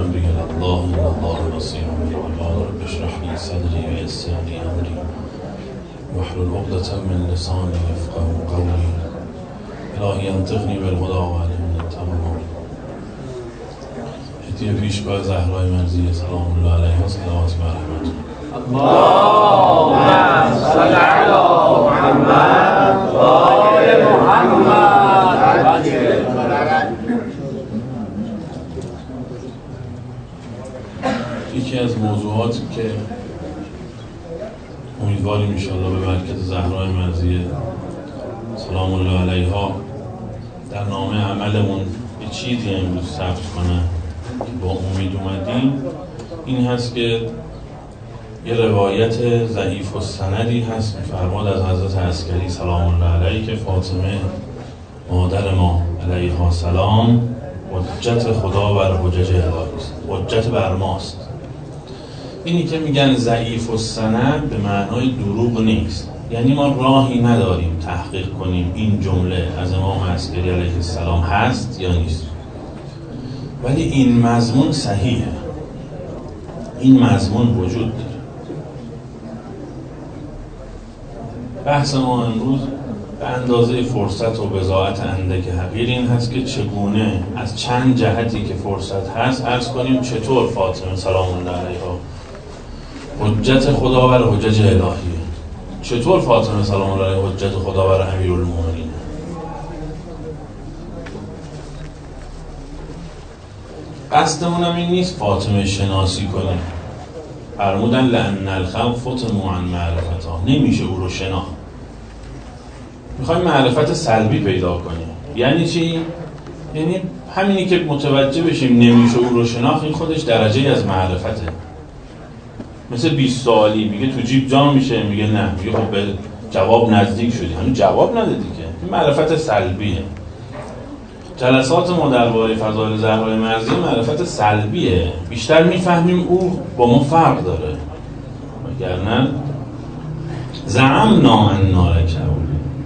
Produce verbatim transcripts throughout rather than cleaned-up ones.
امری الله ان الله بصیر بالعباد رب اشرح لي صدری و یسر لي امری واحلل عقدة من لسانی یفقهوا قولی الهی انطقنی بالهدی و علمنی التمام. هدیه پیشگاه زهرای مرضیه سلام الله علیها صلوات و رحمت. اللهم صل علی محمد و آل محمد. یکی از موضوعاتی که امیدواریم انشاءالله به برکت زهرای مرضیه سلام الله علیها در نامه عملمون یه چیزی امروز ثبت کنه که با امید اومدیم، این هست که یه روایت ضعیف السندی هست می‌فرماد از حضرت عسکری سلام الله علیه که فاطمه مادر ما علیها سلام حجت خدا بر حجج الهی است، حجت بر ماست. اینی که میگن ضعیف السند به معنای دروغ نیست، یعنی ما راهی نداریم تحقیق کنیم این جمله از امام عسکری علیه السلام هست یا نیست، ولی این مضمون صحیحه، این مضمون وجود داره. بحث ما امروز به اندازه فرصت و بضاعت اندک حقیر این هست که چگونه از چند جهتی که فرصت هست عرض کنیم چطور فاطمه سلام الله علیها حجت خدا بر حجج الهیه، چطور فاطمه سلام الله علیها حجت خدا بر امیرالمومنین. قصدمون هم این نیست فاطمه شناسی کنیم، فرمودن لأن الخلق فتنوا عن معرفتها، نمیشه او رو شناخت. میخوایم معرفت سلبی پیدا کنیم. یعنی چی؟ یعنی همینی که متوجه بشیم نمیشه او رو شناخت، این خودش درجه از معرفته. مثل بیست سالی میگه تو جیب جا میشه، میگه نه، میگه خب به جواب نزدیک شدی، هنوز جواب ندادی که. این معرفت سلبیه. جلسات ما درباره فضائل زهرای مرضیه معرفت سلبیه، بیشتر میفهمیم او با ما فرق داره، وگرنه زعمنا انا لکبولی،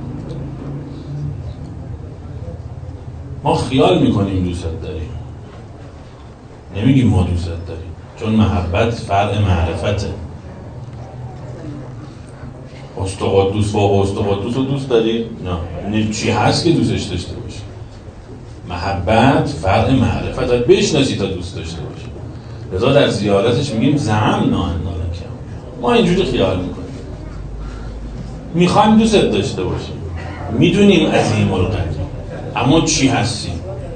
ما خیال میکنیم دوست داریم، نمیگیم ما دوست داریم، چون محبت فرع معرفته. حسن و قدوس و حسن و قدوس رو دوست داری؟ نه. چی هست که دوستش داشته باشی؟ محبت فرع معرفت، بشناسی تا دوست داشته باشی. لذا در زیارتش میگیم زعمنا انا لکبولی، ما اینجوری خیال میکنیم، میخوایم دوست داشته باشیم، میدونیم عظیم القدر، اما چی هستی؟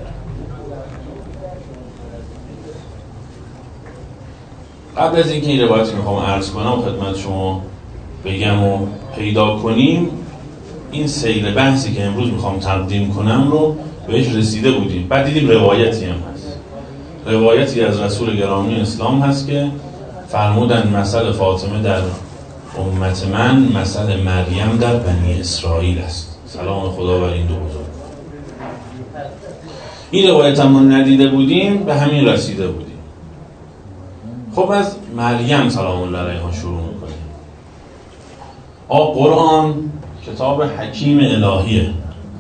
قبل از اینکه این روایتی میخوام عرض کنم خدمت شما بگم و پیدا کنیم، این سیر بحثی که امروز میخوام تقدیم کنم رو بهش رسیده بودیم، بعد دیدیم روایتی هم هست، روایتی از رسول گرامی اسلام هست که فرمودن مثل فاطمه در امت من مثل مریم در بنی اسرائیل است. سلام خدا بر این دو بزرگ. این روایت هم ندیده بودیم، به همین رسیده بودیم. خب از مریم سلام الله علیها شروع میکنیم. آ قرآن کتاب حکیم الهیه،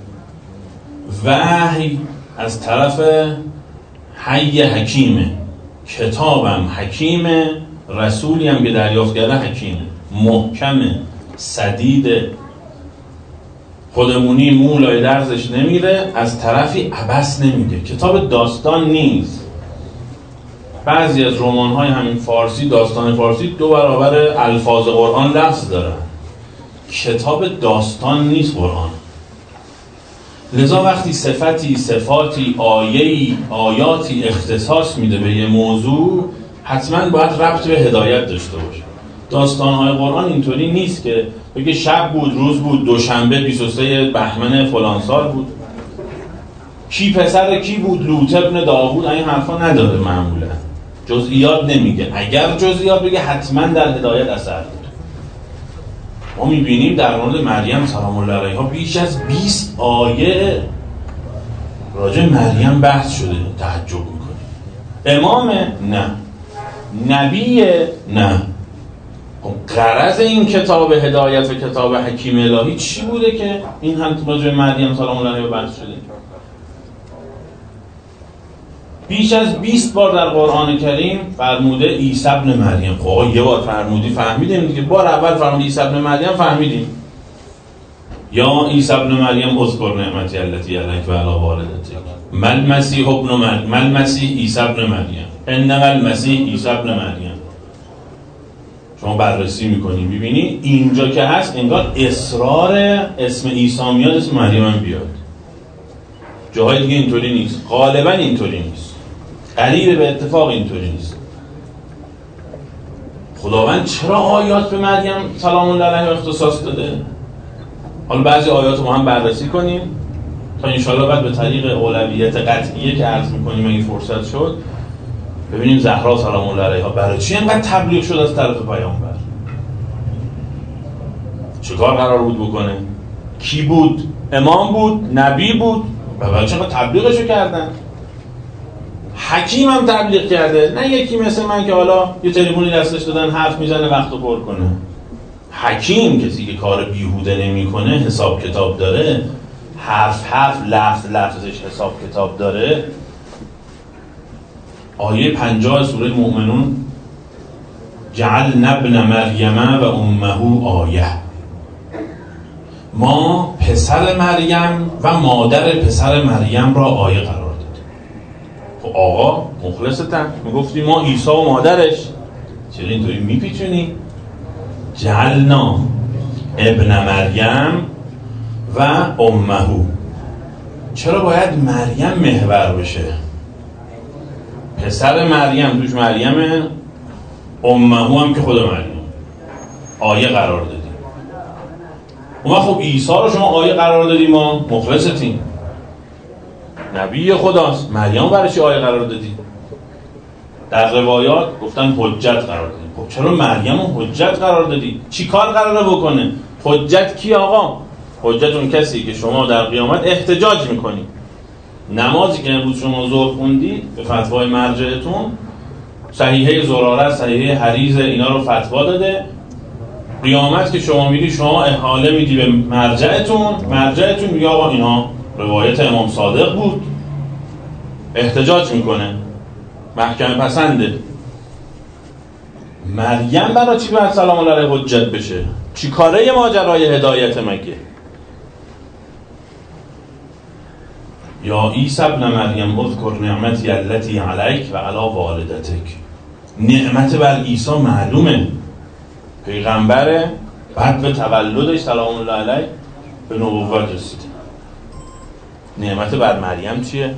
وحی از طرف حی حکیمه، کتابم حکیمه، رسولی هم که دریافت کرده حکیمه، محکمه، سدیده، خودمونی مولای درزش نمیره، از طرفی عبث نمیگه. کتاب داستان نیست. بعضی از رمان‌های همین فارسی، داستان فارسی دو برابر الفاظ قرآن لفظ داره. کتاب داستان نیست قرآن. لذا وقتی صفتی، صفاتی، آیه‌ای، آیاتی اختصاص میده به یه موضوع، حتما باید ربط به هدایت داشته باشه. داستان‌های قرآن اینطوری نیست که بگه شب بود، روز بود، دوشنبه بیست و سه بهمن فلان سال بود، کی پسر کی بود، لوط ابن داوود، این حرفا نداره. معمولا جزئیات نمیگه، اگر جزئیات بگه حتما در هدایت اثر داره. ما میبینیم در مورد مریم سلام الله علیها بیش از بیست آیه راجع مریم بحث شده. تعجب میکنیم. امامه؟ نه. نبیه؟ نه. غرض این کتاب هدایت و کتاب حکیم الهی چی بوده که این هم راجع مریم سلام الله علیها بحث شده؟ بیش از بیست بار در قرآن کریم فرموده عیسی ابن مریم. خب یه بار فرمودی فهمیدیم دیگه، بار اول فرمودی عیسی ابن مریم فهمیدیم. یا عیسی ابن مریم اذکر نعمتی التی علیک و علی والدتک مل مسیح ابن مریم مل مسیح عیسی ابن مریم انما المسیح عیسی ابن مریم. شما بررسی میکنی میبینی اینجا که هست انگار اصرار اسم عیسی میاد اسم مریم هم بیاد. جاهای دیگه اینطوری نیست، غالبا اینطوری نیست، قریب به اتفاق اینطوری نیست. خداوند چرا آیات به مریم سلام الله علیها اختصاص داده؟ حالا بعضی آیات ما هم بررسی کنیم تا انشالله بعد به طریق اولویت قطعیه که عرض میکنیم اگه فرصت شد ببینیم زهرا سلام الله علیها برای چی اینقدر تبلیغ شد از طرف پیامبر. چه کار قرار بود بکنه؟ کی بود؟ امام بود؟ نبی بود؟ و برای چه اینقدر تبلیغشو کردن؟ حکیم هم تبلیغ کرده، نه یکی مثل من که حالا یه تلفنی دستش دادن حرف میزنه وقتو پر کنه. حکیم کسی که کار بیهوده نمیکنه، حساب کتاب داره، حرف حرف لفظ لفظش حساب کتاب داره. آیه پنجاه سوره مؤمنون جعلنا ابن مریم و امه آیه، ما پسر مریم و مادر پسر مریم را آیه قرار دادیم. خب آقا مخلصتن میگفتی ما عیسی و مادرش، چرا اینطوری میپیچونی؟ جعلنا ابن مریم و امه، چرا باید مریم محور بشه؟ پسر مریم توش مریمه، امه هم که خدا مریم آیه قرار دادیم. اون وقت خب عیسی رو شما آیه قرار دادیم، ما مخلصتیم، نبی خداست، مریم برای چی آیه قرار دادیم؟ در روایات گفتن حجت قرار دادیم. خب چرا مریم رو حجت قرار دادی؟ چی کار قراره بکنه؟ حجت کی آقا؟ حجت اون کسی که شما در قیامت احتجاج میکنی. نمازی که امروز شما ظهر خوندید به فتوای مرجعتون، صحیحه زراره، صحیحه حریز، اینا رو فتوا داده. قیامت که شما میری شما احاله میدی به مرجعتون، مرجعتون میگه آقا اینا روایت امام صادق بود، احتجاج میکنه، محکمه پسنده. مریم برای چی باید سلام الله علیها حجت بشه؟ چی کاره ماجرای هدایت مگه؟ یا عیسی ابن مریم اذکر نعمتی التی علیک و علی والدتک. نعمت بر عیسی معلومه، پیغمبره، بعد به تولدش سلام الله علیه به نبوت رسید. نعمت بر مریم چیه؟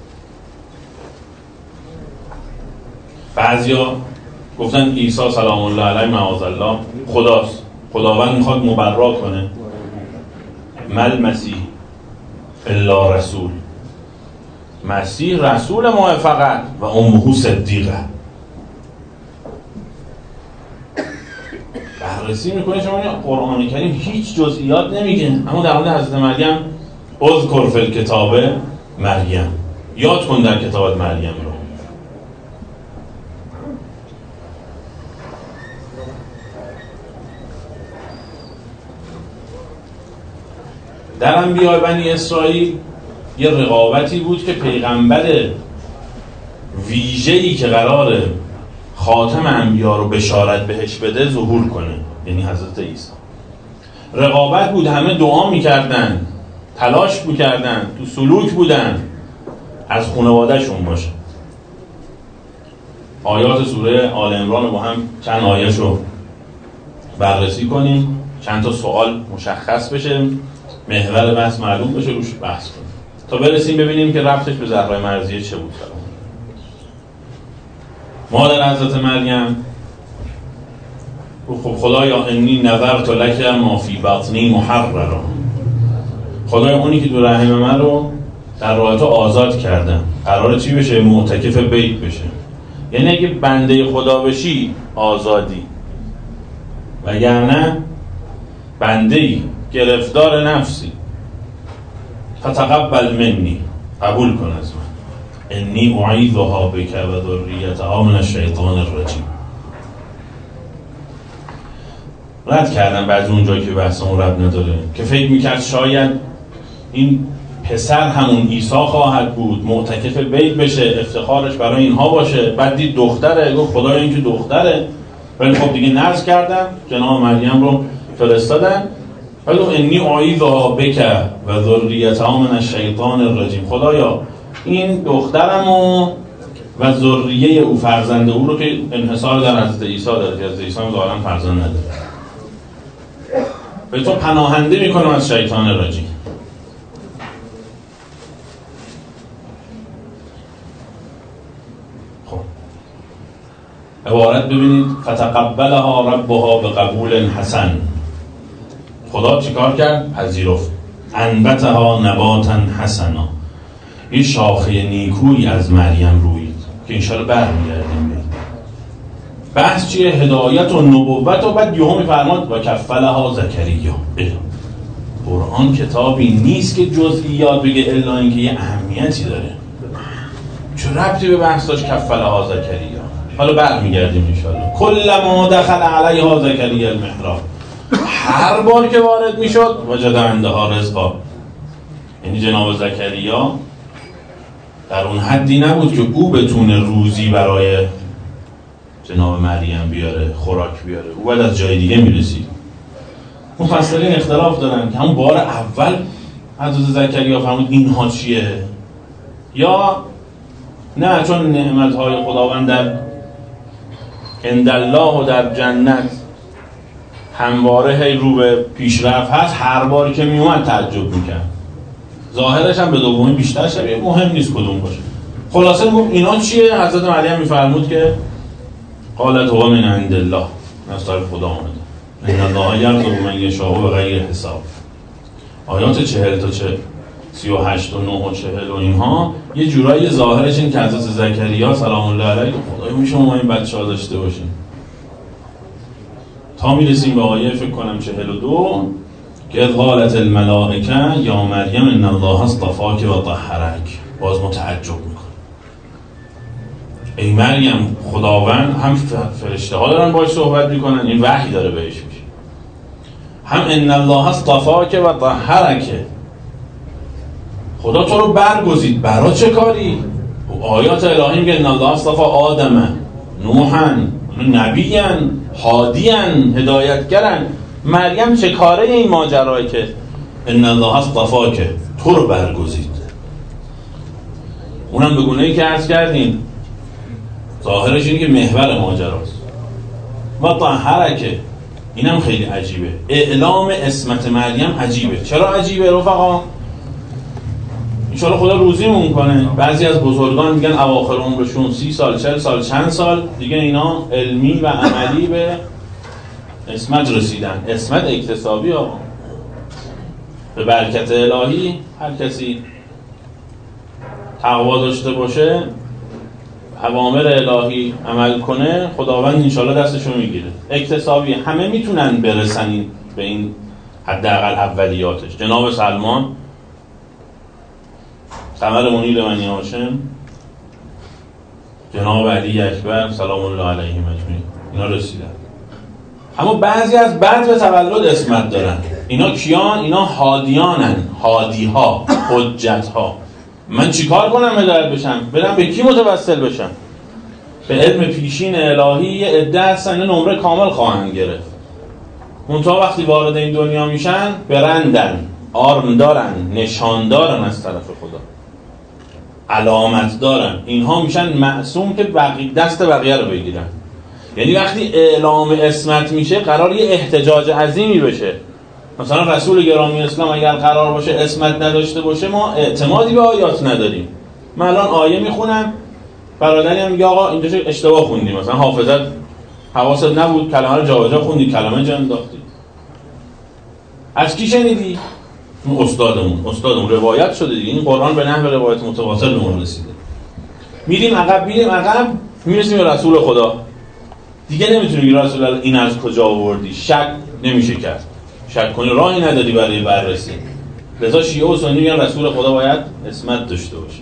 بعضیا گفتن عیسی سلام الله علیه معاذ الله خداست، خداوند میخواد مبرا کنه. مل مسیح الا رسول، مسیح رسول ما فقط، و امه صدیقه. بررسی میکنه شما قرآن کریم هیچ جزئیات نمیگه، اما در مورد حضرت مریم اذکر فی الکتاب مریم، یاد کن در کتابت مریم رو. در انبیاء بنی اسرائیل یه رقابتی بود که پیغمبر ویژه‌ای که قراره خاتم انبیا رو بشارت بهش بده ظهور کنه، یعنی حضرت عیسی. رقابت بود، همه دعا میکردن، تلاش میکردن، تو سلوک بودن از خانواده‌شون باشه. آیات سوره آل عمران رو با هم چند آیه‌شو بررسی کنیم، چند تا سوال مشخص بشه، محور بحث معلوم بشه، روش بحث کنیم تا برسیم ببینیم که ربطش به زهرای مرضیه چه بود. مادر حضرت مریم خب خدایا انی نذرت لک ما فی بطنی محررا، خدایا اونی که تو رحم من رو در راه تو آزاد کردم، قراره چی بشه؟ معتکف بیت بشه. یعنی اگه بنده خدا بشی آزادی، وگرنه بنده‌ای گرفتار نفسی. فتقبل منی، قبول کن از من، انی اعیذها بک و ذریتها من الشیطان الرجیم. رد کردم بعد اونجا که بحثمون رد نداره، که فکر میکرد شاید این پسر همون عیسی خواهد بود، معتکف بیت بشه، افتخارش برای اینها باشه. بعد دید دختره، گفت خدایا این که دختره، ولی خب دیگه نذر کردن، جناب مریم رو فرستادن. ولی انی اعیذها بک و ذریتها من الشیطان الرجیم، خدایا این دخترمو و ذریه او، فرزند او رو که انحصار در حضرت عیسی داره، حضرت عیسی هم ظاهرا فرزند نداره، به تو پناهنده میکنم از شیطان رجیم. خب عبارت ببینید، فتقبلها ربها بقبول حسن، خدا چیکار کرد؟ پذیرفت. انبتها نباتا حسنا، یه شاخه نیکویی از مریم روید که انشاءالله برمیگردیم بید. بحث چیه؟ هدایت و نبوت. و بعد یهو میفرماد و کفلها زکریا. قرآن کتابی نیست که جزئیات بگه الا اینکه یه اهمیتی داره. چه ربطی به بحث داشت کفلها زکریا؟ حالا برمیگردیم انشاءالله. کلما دخل علیها زکریا المحراب، هر بار که وارد میشد وجد عندها رزقا، یعنی جناب زکریا در اون حدی نبود که او بتونه روزی برای جناب مریم بیاره، خوراک بیاره، او باید از جای دیگه میرسید. مفسرین اختلاف دارن که همون بار اول حضرت زکریا فرمود اینها چیه، یا نه چون نعمتهای خداوند در عندالله و در جنت همواره هی رو به پیشرفت هست، هر باری که میومد تعجب میکرد. ظاهرش هم به دومی بیشتر شبیه، مهم نیست کدوم باشه. خلاصه میگم اینا چیه؟ حضرت مریم میفرمود که قالت هو من عند الله، از طرف خدا آمده. ان الله یرزق من یشاء بغیر حساب. آیات چهل تا چه سی و هشت و نه و چهل و اینها یه جورایی ظاهرش این که حضرت زکریا سلام الله علیه خدای میشه ما این بچه‌ها داشته باشیم. تا میرسیم به آیه فکر کنم چهل و دو که قالت الملائکه یا مریم ان الله اصطفاک و طهرک. باز متعجب میکنه، ای مریم خداوند، هم فرشته ها دارن باهاش صحبت میکنن، این وحی داره بهش میشه، هم ان الله اصطفاک و طهرک، خدا تو رو برگزید. برای چه کاری؟ آیات الهی میگه ان الله اصطفى آدم نوحا نبیان هادیان هدایتگرن. مریم چه کاره این ماجرایی که ان الله اصطفاک، تو رو برگزید؟ اونم به گونه‌ای که عرض کردیم ظاهرش اینه که محور ماجراست. و طهرک، اینم خیلی عجیبه، اعلام عصمت مریم عجیبه. چرا عجیبه رفقا؟ انشاءالله خدا روزیمون کنه. بعضی از بزرگان میگن اواخر عمرشون سی سال، چهل سال، چند سال دیگه اینا علمی و عملی به عصمت رسیدن. عصمت اکتسابی آقا، به برکت الهی هر کسی تقوا داشته باشه، اوامر الهی عمل کنه، خداوند انشاءالله دستشو میگیره. اکتسابی همه میتونن برسن به این حداقل اولیاتش. جناب سلمان ثمر منیر بنی هاشم، جناب علی اکبر سلام الله علیهم اجمعین، اینا رسیدن. اما بعضی از بعد به تولد عصمت دارن. اینا کیان؟ اینا هادیانن، هادیها، حجتها. من چیکار کنم هدایت بشم؟ برم به کی متوسل بشم؟ به علم پیشین الهی یه عده هستن، نمره کامل خواهند گرفت. منتها وقتی وارد این دنیا میشن برندن، آرم دارن، نشان دارن از طرف خدا، علامت دارن. اینها میشن معصوم که بقی دست بقیه رو بگیرن. یعنی وقتی اعلام عصمت میشه قرار یه احتجاج عظیمی بشه. مثلا رسول گرامی اسلام اگر قرار باشه عصمت نداشته باشه، ما اعتمادی به آیات نداریم. من الان آیه میخونم، برادری هم میگه آقا اینجا اشتباه خوندی، مثلا حافظت حواست نبود، کلمه رو جابجا خوندی، کلمه جا انداختی. از کی شنیدی؟ اون استادمون، استادمون روایت شده دیگه. این قرآن به نحو روایت متواصل به ما رسیده. میریم عقب میریم عقب میرسیم به رسول خدا. دیگه نمیتونی بگی رسول الله این از کجا آوردی، شک نمیشه کرد. شک کنی راهی نداری برای بررسی. لذا شیعه و سنی میگن رسول خدا باید عصمت داشته باشه.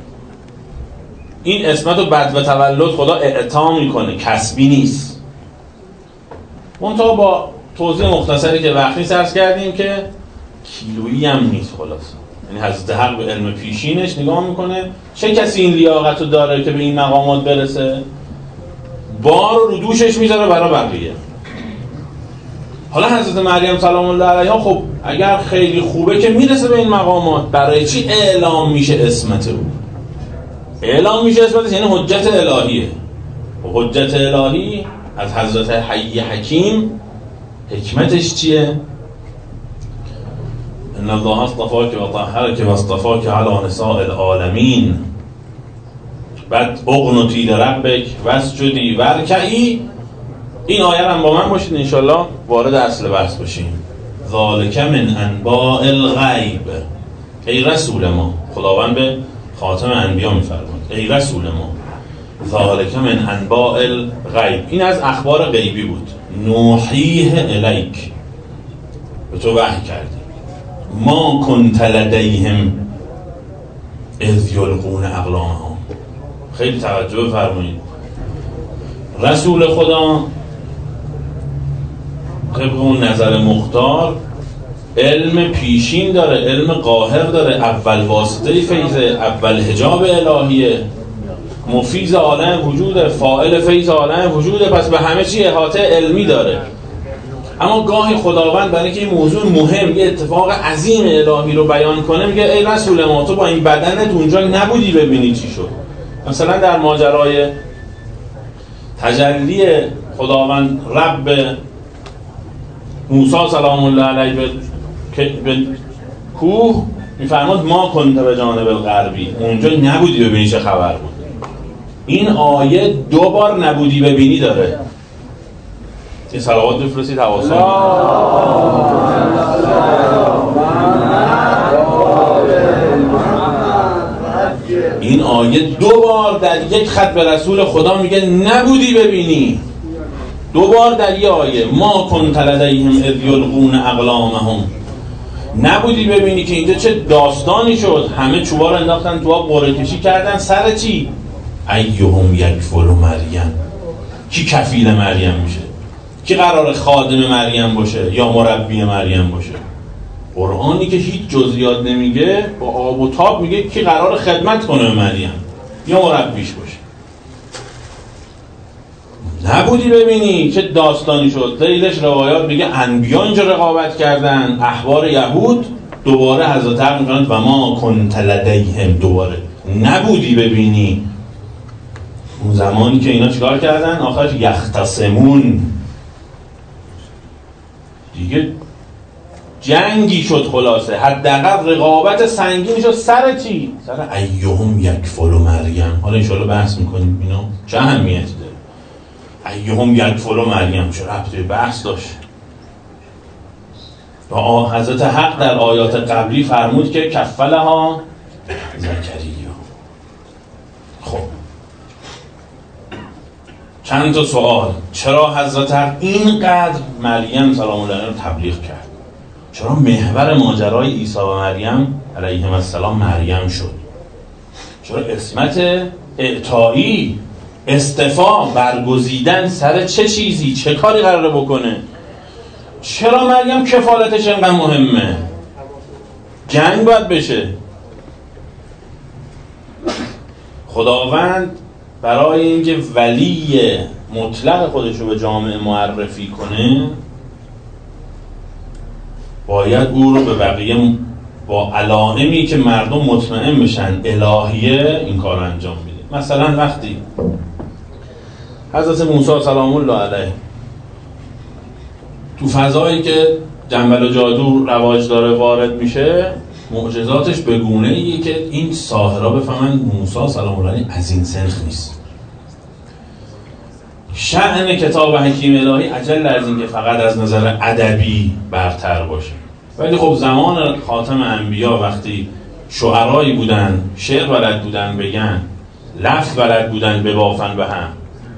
این عصمت رو بعد به تولد خدا اعطا میکنه، کسبی نیست. منتها با توضیح مختصری که وقتی سرس کردیم که کیلویی هم نیست، خلاص یعنی حضرت حق به علم پیشینش نگاه میکنه چه کسی این لیاقت رو داره که به این مقامات برسه، بار رو دوشش میذاره برای بقیه. حالا حضرت مریم سلام الله علیها خب اگر خیلی خوبه که میرسه به این مقامات، برای چی اعلام میشه اسمت او؟ اعلام میشه اسمتش یعنی حجت الهیه. و حجت الهی از حضرت حی حکیم حکمتش چیه؟ ان الله اصطفاک و طهرک و اصطفاک علی نساء العالمین. بعد اقنتی لربک واسجدی وارکعی. این آیه هم با من باشید انشالله وارد اصل بحث بشیم. ذالک من انباء الغیب. ای رسول ما، خداوند به خاتم انبیا میفرماید ای رسول ما، ذالک من انباء الغیب، این از اخبار غیبی بود. نوحیه الیک، به تو وحی کردیم. ما کنت لدیهم اذ یلقون اقلامهم. خیلی توجه بفرمایید، رسول خدا طبق اون نظر مختار علم پیشین داره، علم قاهر داره، اول واسطه فیضه، اول حجاب الهیه، مفیض عالم وجوده، فاعل فیض عالم وجوده، پس به همه چی احاطه علمی داره. اما گاهی خداوند برای اینکه این موضوع مهم، یه اتفاق عظیم الهی رو بیان کنه، میگه ای رسول ما، تو با این بدنت اونجا نبودی ببینی چی شد. مثلا در ماجرای تجلی خداوند رب موسی سلام الله علیه به, به کوه میفرماد ما کنت به جانب الغربی، اونجا نبودی ببینی چه خبر بود. این آیه دو بار نبودی ببینی داره. این صلوات بفرستید حواسان. این آیه دو بار در یک خط به رسول خدا میگه نبودی ببینی. دو بار در یک آیه ما کنت لدیهم اذ یلقون اقلامهم، نبودی ببینی که اینجا چه داستانی شد. همه چوبا رو انداختن تو آب، قرعه کشی کردن سر چی؟ ایهم یکفل مریم، کی کفیل مریم میشه، کی قرار خادم مریم باشه یا مربی مریم باشه. قرآنی که هیچ جزئیات نمیگه، با آب و تاب میگه کی قرار خدمت کنه به مریم یا مربیش باشه. نبودی ببینی چه داستانی شد. دلیلش روایات میگه انبیا اینجا رقابت کردن، احبار یهود. دوباره حضرت حق میگن و ما کنت لدیهم، دوباره نبودی ببینی. اون زمانی که اینا چیکار کردن؟ آخرش یختصمون، دیگه جنگی شد. خلاصه حداقل رقابت سنگینی شد. سر چی؟ سر ایهم یکفل مریم. حالا انشالله بحث میکنیم اینا چه اهمیتی داره. ایهم یکفل مریم چه ربطی به بحث داشت؟ و حضرت حق در آیات قبلی فرمود که کفلها زکریا. خب چند تا سوال. چرا حضرت حق اینقدر مریم سلام الله علیها رو تبلیغ کرد؟ چرا محور ماجرای عیسی و مریم علیهم السلام مریم شد؟ چرا اسمت اعطایی، استفا، برگزیدن سر چه چیزی، چه کاری قراره بکنه؟ چرا مریم کفالتش اینقدر مهمه؟ جنگ باید بشه. خداوند برای اینکه ولی مطلق خودش رو به جامعه معرفی کنه، باید او رو به بقیه با علائمی که مردم مطمئن بشن الهیه این کار رو انجام میده. مثلا وقتی حضرت موسی سلام الله علیه تو فضایی که جنبل و جادو رواج داره وارد میشه، معجزاتش به گونه‌ایه که این ساحرها بفهمن موسی سلام الله علیه از این سنخ نیست. شأن کتاب حکیم الهی اجل از این که فقط از نظر ادبی برتر باشه. ولی خب زمان خاتم انبیا وقتی شعرایی بودن، شعر بلد بودن بگن، لفظ بلد بودن ببافن به هم،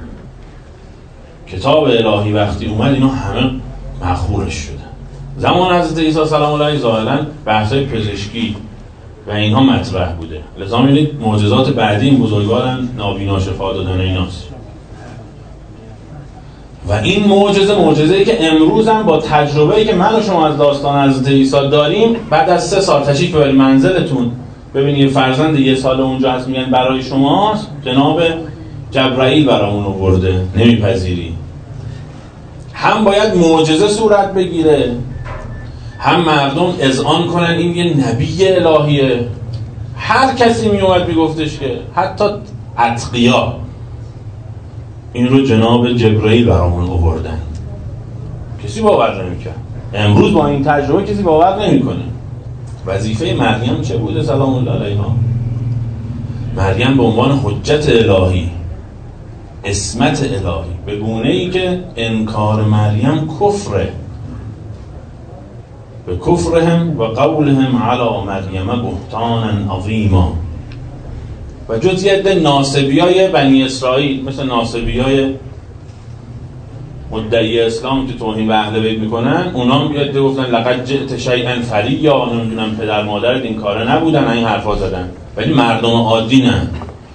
کتاب الهی وقتی اومد اینا همه مخورش شدن. زمان حضرت عیسی سلام الله علیه ظاهرا بحثای پزشکی و اینها مطرح بوده، لذا می‌بینید معجزات بعدی این بزرگوارن نابینا شفا دادن ایناست. و این معجزه معجزه‌ای که امروز هم با تجربه‌ای که من و شما از داستان حضرت عیسی داریم، بعد از سه سال تشریف ببرید منزلتون ببینید فرزند یه سال اونجا هست، میگن برای شماست، جناب جبرائیل برامون آورده، نمیپذیری. هم باید معجزه صورت بگیره، هم مردم اذعان کنن این یه نبی الهیه. هر کسی میومد میگفتش که حتی اتقیا این رو جناب جبرائیل برامون آوردن، کسی باور نمیکنه. امروز با این تجربه کسی باور نمیکنه. وظیفه مریم چه بوده سلام الله علیها؟ مریم به عنوان حجت الهی، عصمت الهی، به گونه ای که انکار مریم کفره، به کفرهم و قولهم علی مریم بهتانا عظیما. و جز یه عده ناصبیای بنی اسرائیل مثل ناصبیای مدعی اسلام که توهین به اهل بیت میکنن، اونا هم یه عده گفتن لقد جئت شیئا فریا، نمیدونم پدر مادرت این کاره نبودن، این حرفا زدن. ولی مردم عادی نه.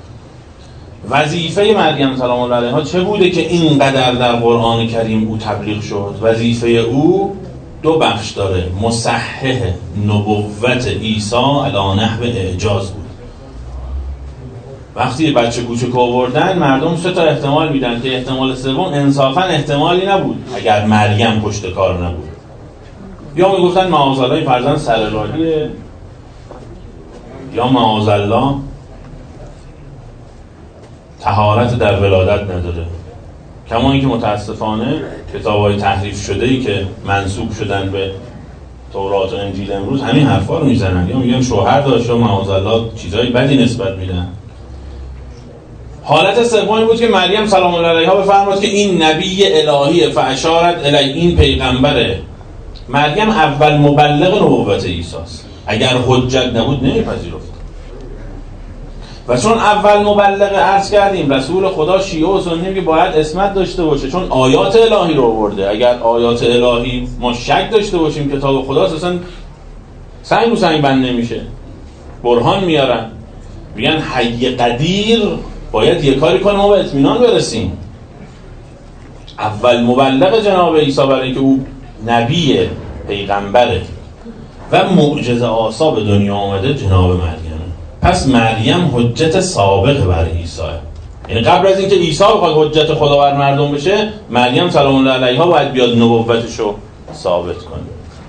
وظیفه مریم سلام الله علیها چه بوده که اینقدر در قرآن کریم او تبلیغ شد؟ وظیفه او دو بخش داره. مصحح نبوت عیسی علی نحو اعجاز بود. وقتی بچه کوچک آوردن مردم سه تا احتمال میدن که احتمال سوم انصافا احتمالی نبود اگر مریم پشت کار نبود. یا میگفتن معاذالله فرزند سرراهیه، یا معاذالله طهارت در ولادت نداره. کما اینکه متاسفانه کتاب‌های تحریف شده‌ای که منسوب شدن به تورات و انجیل امروز همین حرفا رو میزنن، یا میگن شوهر داشت، یا معاذالله چیزای بدی نسبت میدن. حالت سومی بود که مریم سلام الله علیها بفرماد که این نبی الهیه، فاشارت الی، این پیغمبره. مریم اول مبلغ نبوت عیسی است. اگر حجت نبود نمیپذیرفت. و چون اول مبلغ، عرض کردیم رسول خدا شیعه و سنی که باید عصمت داشته باشه، چون آیات الهی رو آورده. اگر آیات الهی ما شک داشته باشیم کتاب خداست، اصلا سنگ رو سنگ بند نمیشه. برهان میارن، میگن حی قدیر باید یه کاری کنه ما به اطمینان برسیم. اول مبلغ جناب عیسی برای اینکه او نبی پیغمبره و معجزه آسا به دنیا آمده جناب مریم. پس مریم حجت سابق بر عیسی. یعنی قبل از اینکه عیسی بخواد حجت خدا بر مردم بشه، مریم سلام الله علیها باید بیاد نبوتشو ثابت کنه.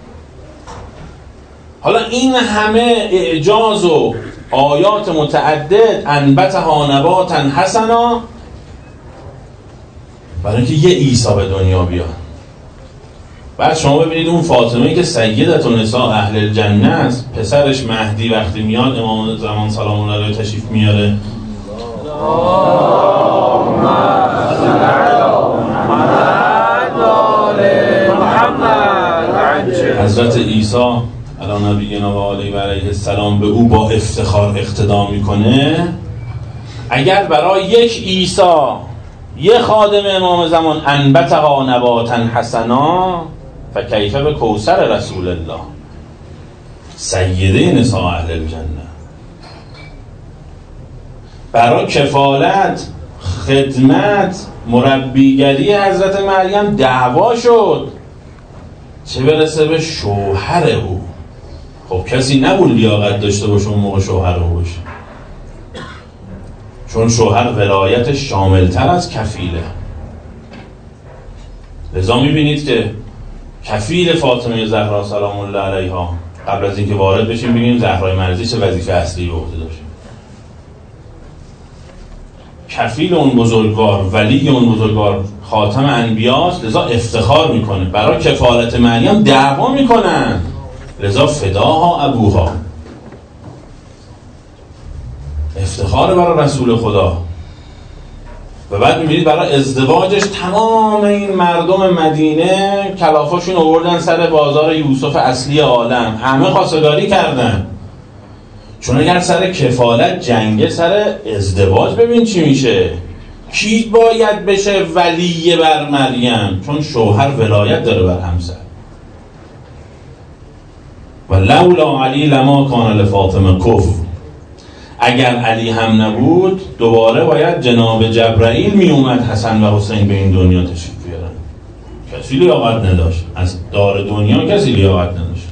حالا این همه اعجاز و آیات متعدد، انبتها نباتا حسنا، برای اینکه یه عیسی به دنیا بیاد. بعد شما ببینید اون فاطمه که سیدت النساء اهل الجنه است، پسرش مهدی وقتی میاد امام زمان سلام الله علیه تشریف میاره، حضرت عیسی علی نبینا و آله و علیه السلام به او با افتخار اقتدا میکنه. اگر برای یک عیسی، یک خادم امام زمان انبتها نباتا حسنا، فکیف به کوثر رسول الله سیده نساء اهل الجنه. برای کفالت، خدمت، مربیگری حضرت مریم دعوا شد، چه برسه به شوهر او. خب کسی نبود لیاقت داشته باشه اون موقع شوهر او باشه، چون شوهر ولایت شاملتر از کفیله. لذا میبینید که کفیل فاطمه زهرا سلام الله علیها، قبل از اینکه وارد بشیم ببینیم زهرای مرضی چه وظیفه اصلی به عهده داشت. کفیل اون بزرگوار، ولی اون بزرگوار خاتم انبیاست، لذا افتخار میکنه. برای کفالت مریم دعوا میکنن، لذا فداها ابوها، افتخار برای رسول خدا. و بعد میبینید برای ازدواجش تمام این مردم مدینه کلافاشون آوردن سر بازار یوسف اصلی عالم، همه خواستگاری کردن. چون اگر سر کفالت جنگه، سر ازدواج ببین چی میشه. کی باید بشه ولی بر مریم؟ چون شوهر ولایت داره بر همسر. و لولا علی لما کان لفاطمه کف، اگر علی هم نبود دوباره باید جناب جبرائیل می اومد حسن و حسین به این دنیا تشریف بیارن. کسی لیاقت نداشت، از دار دنیا کسی لیاقت نداشت.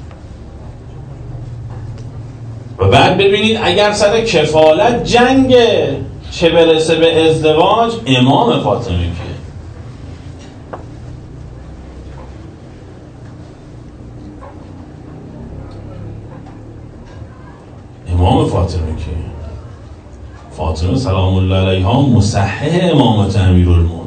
و بعد ببینید اگر سر کفالت جنگ چه برسه به ازدواج، امام فاطمه کیه؟ امام فاطمه کیه؟ فاطمه سلام الله علیها مصحح امامت امیرالمومنین.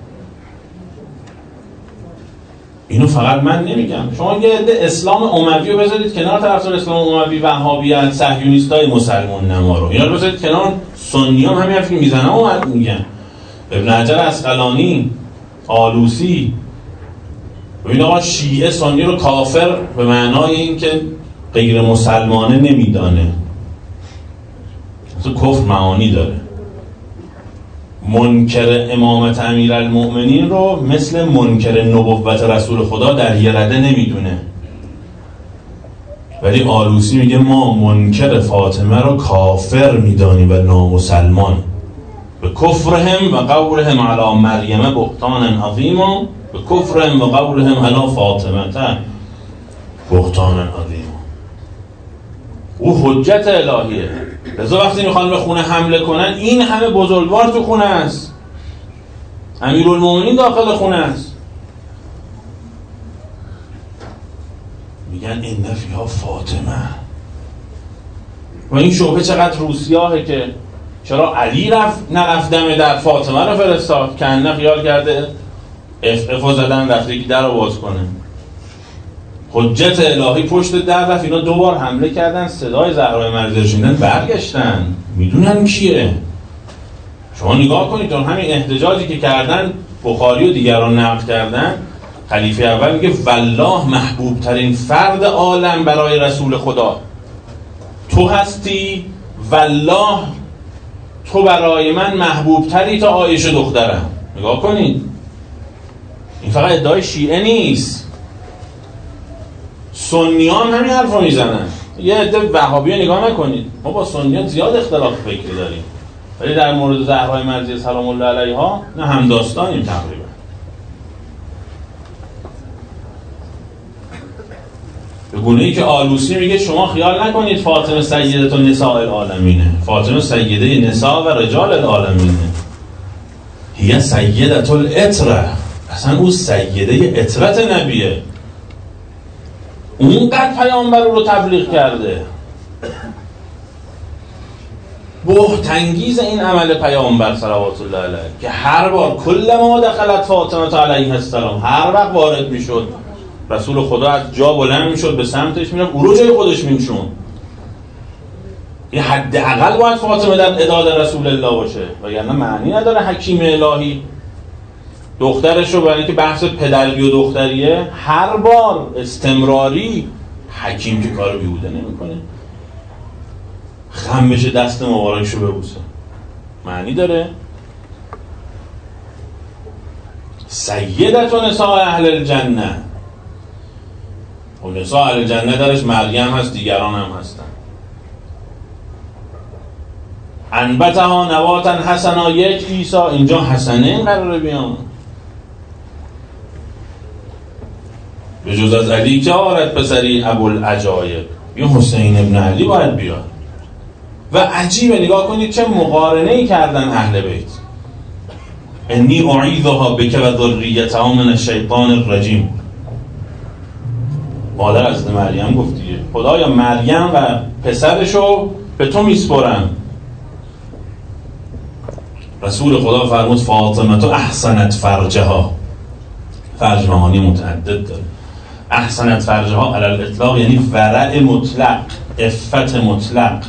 اینو فقط من نمیگم، شما یه عده اسلام اموی رو بذارید کنار، طرفدار اسلام اموی وهابیان صهیونیستای مسلمان نما رو، اینا رو بذارید کنار، سنیان همین حرفی که میزنن اومد میگن. ابن حجر عسقلانی، آلوسی، ببین آقا شیعه سنی رو کافر به معنای این که غیر مسلمانه نمیدانه، کفر معانی داره. منکر امامت امیرالمؤمنین رو مثل منکر نبوت رسول خدا در یه رده نمیدونه. ولی آلوسی میگه ما منکر فاطمه رو کافر میدانیم و نامسلمان، به کفرهم و قولهم علی مریم بهتانا عظیما، به کفرهم و قولهم علی فاطمه بهتانا عظیما. او حجت الهیه. لذا وقتی میخوان به خونه حمله کنن، این همه بزرگوار تو خونه است، امیرالمومنین داخل خونه است، میگن این فیها فاطمه. و این شبهه چقدر روسیاهه که چرا علی رفت نرفت دم در، فاطمه رو فرستاد، که انه خیال کرده اف افو زدن رفته که در رو باز کنه. حجت الهی پشت در رفت، اینا دوبار حمله کردن، صدای زهرای مرضیه شنیدن، برگشتن، میدونن کیه. شما نگاه کنید اون همین احتجاجی که کردن، بخاری و دیگران نقل کردن، خلیفه اول میگه والله محبوب ترین فرد عالم برای رسول خدا تو هستی، والله تو برای من محبوب تری تا عایشه دخترم. نگاه کنید، این فقط ادعای شیعه نیست، سنیان همین حرف رو میزنن. یه عده وهابی رو نگاه نکنید، ما با سنیان زیاد اختلاف فکری داریم، ولی در مورد زهرای مرضیه سلام الله علیها نه همداستانیم تقریبا. به گونه‌ای که آلوسی میگه شما خیال نکنید فاطمه سیدة نساء العالمینه، فاطمه سیده نساء و رجال العالمینه، هی سیدة العطره، اصلا او سیده عطرت نبیه، اونقدر پیامبر رو تبلیغ کرده. بهت‌انگیز این عمل پیامبر صلوات الله علیه که هر بار کل ما دخلت فاطمه علیه السلام، هر وقت وارد میشد رسول خدا از جا بلند میشد به سمتش میرفت، او رو جای خودش میشون. یه حداقل باید فاطمه در عداد رسول الله باشه، وگرنه معنی نداره حکیم الهی دخترش رو، برای اینکه بحث پدری و دختریه، هر بار استمراری حکیم که کار بیهوده نمیکنه، خم بشه دست مبارکشو ببوسه، معنی داره. سیدة نساء اهل الجنه، و نساء اهل الجنه درش مریم هست، دیگران هم هستن. انبتها نباتا حسنا، یک عیسی، اینجا حسنه این قراره بیان. به جز از علی که آرد پسری ابوالعجایب، یه حسین ابن علی باید بیاد. و عجیبه، نگاه کنید چه مقارنه‌ای کردن اهل بیت. انی اعیذها بک و ذریتها من الشیطان الرجیم. مادر از مریم گفت دیگه، خدایا مریم و پسرشو به تو میسپرم. رسول خدا فرمود فاطمه تو احسنت فرجها، فرج معانی متعدد داره. احسنت فرجها علی الاطلاق یعنی ورع مطلق، عفت مطلق،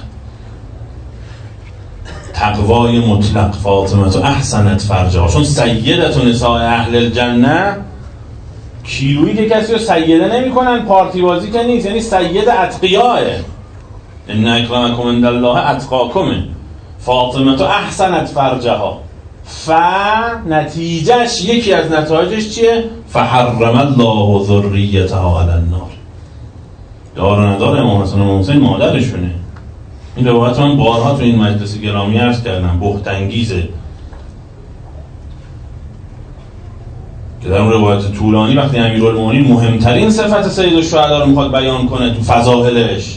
تقوای مطلق. فاطمه تو احسنت فرجها، چون سیدة نساء اهل الجنه، کیلویی که کسی رو سیده نمی کنن، پارتی بازی که نیست، یعنی سید اتقیاه، ان اکرمکم عند الله اتقاکم. فاطمه تو احسنت فرجها، ف نتیجهش، یکی از نتایجش چیه؟ فحرم الله ذریتها علی النار. دار و ندار امام حسن و حسین مادرشونه. این روایت من بارها تو این مجلس گرامی عرض کردم، بهت‌انگیزه. که در اون روایت طولانی وقتی امیرالمومنین مهمترین صفت سید الشهدا رو میخواد بیان کنه تو فضائلش،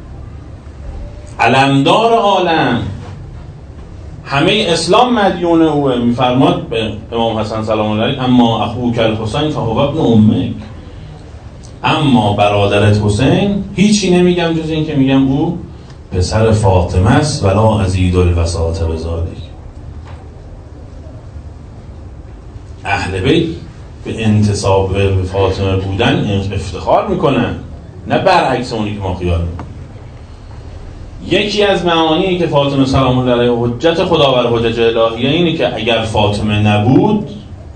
علمدار عالم، همه اسلام مدیون اوه، میفرماد به امام حسن سلام الله علیه اما اخوک الحسین فهو ابن امک، اما برادرت حسین هیچی نمیگم جز این که میگم او پسر فاطمه است ولا ازید الوساط بذالک. اهل بیت به انتساب به فاطمه بودن افتخار میکنن، نه برعکس اونی که ما خیال میکنن. یکی از معانی که فاطمه سلام الله علیها حجت خدا بر حجت الهیه اینه که اگر فاطمه نبود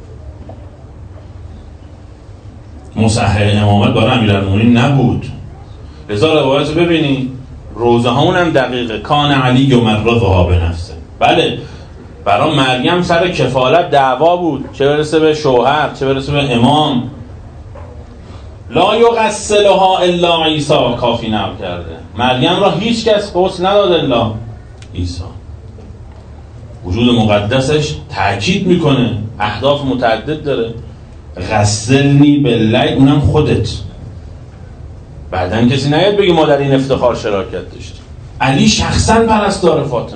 مصحح امامت برای امیرالمومنین نبود. لذا روایت رو ببینید، روزه هامون هم دقیقه کان علی و مرضها به نفسه. بله برای مریم سر کفالت دعوا بود، چه برسه به شوهر چه برسه به امام. لا یغسلها الا عیسی، کافی نقل کرده مریم را هیچ کس غسل نداد الا عیسی. وجود مقدسش تأکید میکنه، اهداف متعدد داره. غسلنی باللیل، اونم خودت. بعدن کسی نیاد بگه ما در این افتخار شراکت داشتیم. علی شخصا پرستار فاطمه،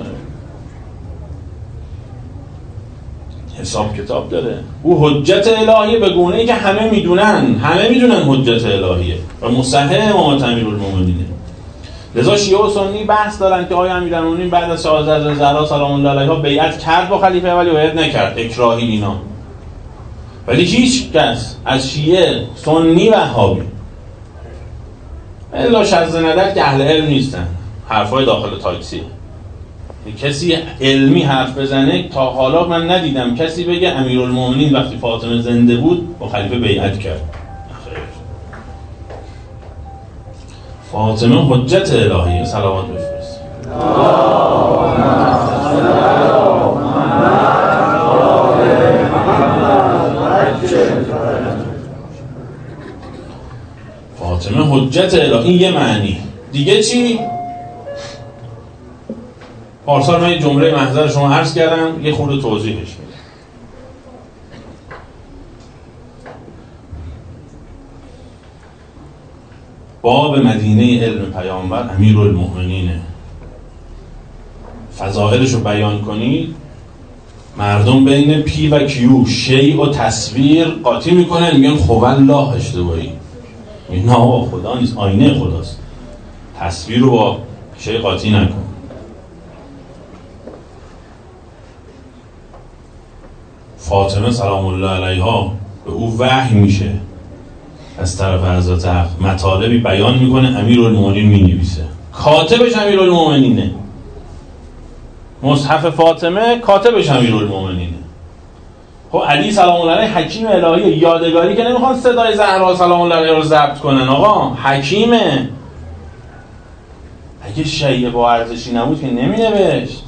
حساب کتاب داره. او حجت الهیه به گونه‌ای که همه میدونن، همه میدونن حجت الهیه و مصحح امامت امیرالمومنینه. لذا شیعه و سنی بحث دارن که آیا امیرالمومنین بعد از شهادت زهرا سلام الله علیها بیعت کرد با خلیفه ولی بیعت نکرد، اکراهی اینا. ولی هیچ کس از شیعه، سنی و وهابی الا شذ ندر که اهل علم نیستن، حرفای داخل تاکسیه. کسی علمی حرف بزنه تا حالا من ندیدم کسی بگه امیرالمومنین وقتی فاطمه زنده بود با خلیفه بیعت کرد. فاطمه حجت الهیه، صلوات بفرست. فاطمه حجت الهی، این یه معنی. دیگه چی؟ پارسال من یه جمله محضر شما عرض کردم، یه خورده توضیحش میدم. باب مدینه علم پیامبر امیرالمومنینه. فضائلش رو بیان کنید، مردم بین پی و کیو شیء و تصویر قاطی میکنن، میگن خب الله اشتباهی. نه آقا خدا نیست، آینه خداست. تصویر رو با شیء قاطی نکن. فاطمه سلام الله علیها به او وحی میشه از طرف حضرت حق، مطالبی بیان میکنه، امیرالمومنین مینویسه، کاتبش امیرالمومنینه. مصحف فاطمه کاتبش امیرالمومنینه. خب علی سلام الله علیه حکیم الهی، یادگاری که نمیخوان صدای زهرا سلام الله علیها رو ضبط کنن، آقا حکیمه. اگه شیء با ارزشی نبود که نمینوشت،